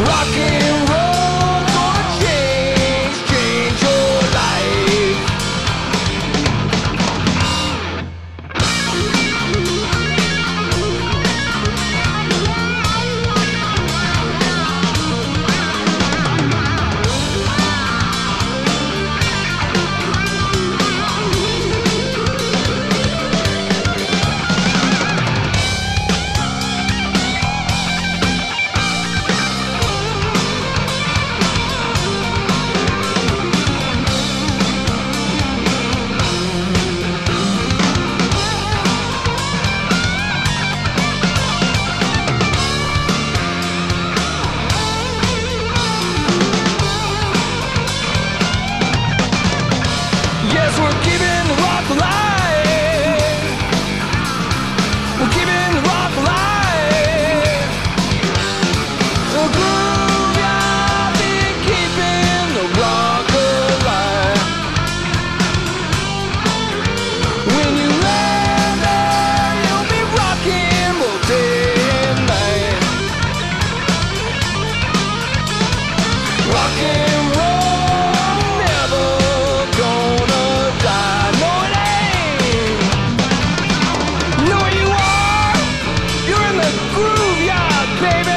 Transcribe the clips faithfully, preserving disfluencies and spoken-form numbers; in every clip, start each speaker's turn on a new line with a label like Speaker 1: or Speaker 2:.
Speaker 1: Rock and roll gonna change, change your life. Yes, we're keeping the rock alive. We're keeping the rock alive. The groove, yeah, been keeping the rock alive. When you land there, you'll be rocking both day and night. Rock and roll, never gonna die. No, it ain't. Know where you are? You're in the groove yard, baby.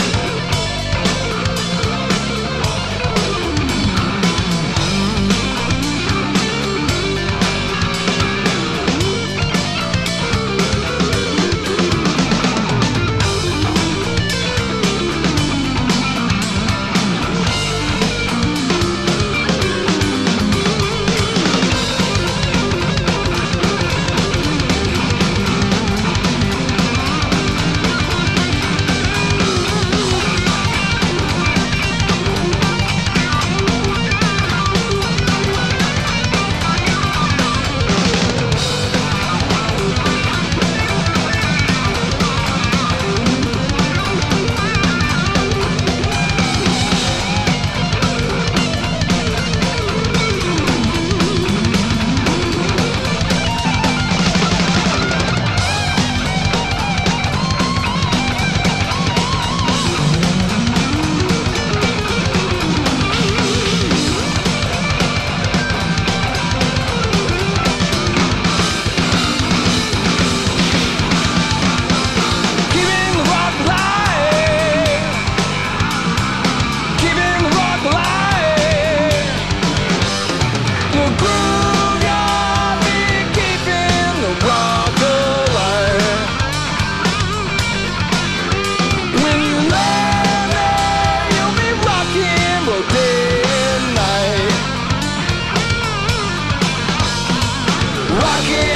Speaker 1: Keeping the rock alive. Keeping the rock alive. The groove, yeah, been keeping the rock alive. When you land there, you'll be rocking both day and night. Rocking